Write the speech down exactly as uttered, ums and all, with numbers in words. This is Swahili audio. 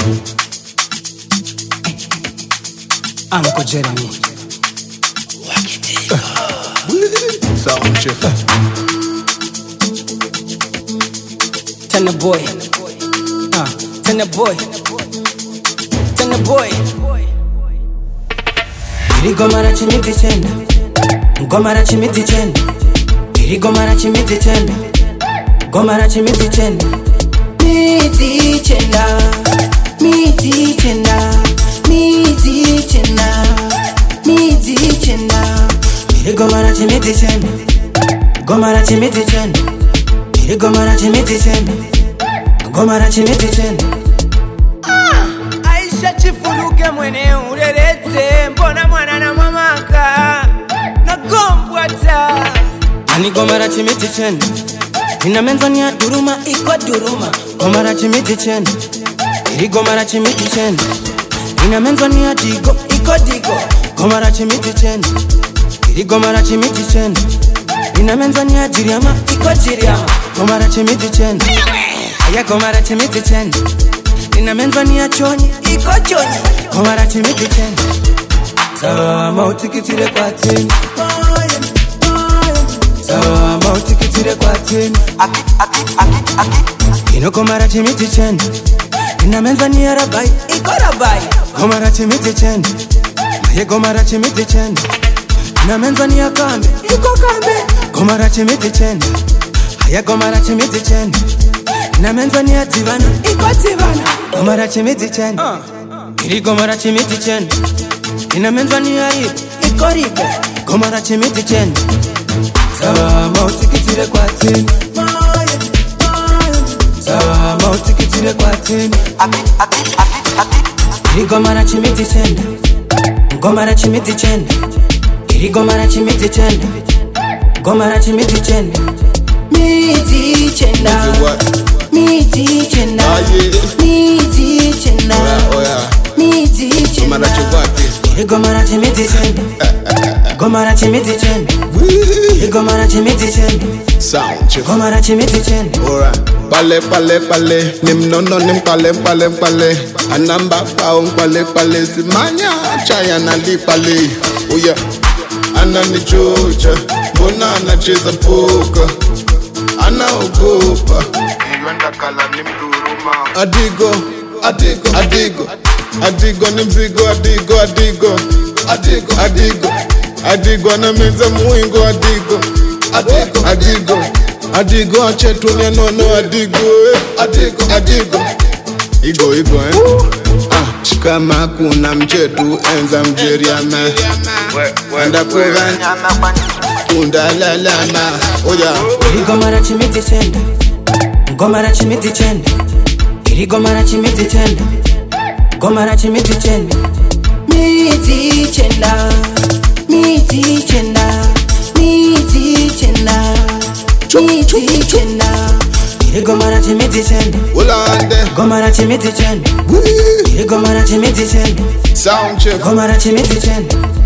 Uncle Jeremy. Sound chef. Turn the boy. Uh, turn the boy. Turn the boy. Irigomara chimiti chenda. Gomara chimiti chenda. Irigomara chimiti chenda. Gomara chimiti chenda. Miti chenda. Miti chenda. Miti chenda. Miti chenda. Irigomara chimiti chenda. Gomara chimiti chenda. Irigomara chimiti chenda. Gomara chimiti chenda. Aisha chifuruke mwene urerete. Mbona mwana na mamaka nagombwata. Ani gomara chimiti chenda. Ina menzani ya duruma iko duruma. Gomara chimiti chenda. Iri gomara chimiti chenda. Ina menzani ya digo iko digo. Gomara chimiti chenda. Iri gomara chimiti chenda. Ina menzani ya jiriama iko jiriama. Gomara chimiti chenda. Aya gomara chimiti chenda. Ina menzani ya chonyi iko chonyi. Gomara chimiti chenda. Sama utikitire kwa tini. Sama utikitire kwa tini. Ino gomara chimiti chenda. Ina menzani ya rabai iko rabai. Gomara chimiti chenda. Aya gomara chimiti chenda. Ina menzani ya kambe iko kambe. Gomara chimiti chenda. Aya gomara chimiti chenda. Ina menzani ya tivana iko tivana. Gomara chimiti chenda. Iri gomara chimiti chenda. Ina menzani ya ribe iko ribe. Gomara chimiti chenda. Sama utikitire kwa tini. Sama utikitire kwa tini. Iri gomara chimiti chenda. Gomara chimiti chenda. Iri gomara chimiti chenda. Gomara chimiti chenda. Miti chenda. Miti chenda. Miti chenda. Miti chenda. Iri gomara chimiti chenda. Gomara chimiti chenda. Iri gomara chimiti chenda. Sound chef. Gomara chimiti chenda. Alright. Pale pale pale, nim no no nim pale pale pale. Anamba paung pale pale simanya chaya na li pale. Oh yeah. Anani chucha, mbona anacheza poka. Anaogopa. Iwenda kala ni mduruma. Adigo, adigo, adigo. Adigo ni mzigo, adigo, adigo. Adigo, adigo. Adigo anameza muingo, adigo. Adigo, adigo. Adigo achetu ni nono, adigo. Adigo, adigo. Igo, igo, eh. Ah, kama kuna mchetu enza mjeriama. Wanda kuganya undalalama. Oya. Iri gomara chimiti chenda. Gomara chimiti chenda. Iri gomara chimiti chenda. Gomara chimiti chenda. Miti chenda. Miti chenda. Miti chenda. Miti chenda. Iri gomara chimiti chenda. Ulande. Gomara chimiti chenda. Iri gomara chimiti chenda. Sound check. Gomara chimiti chenda.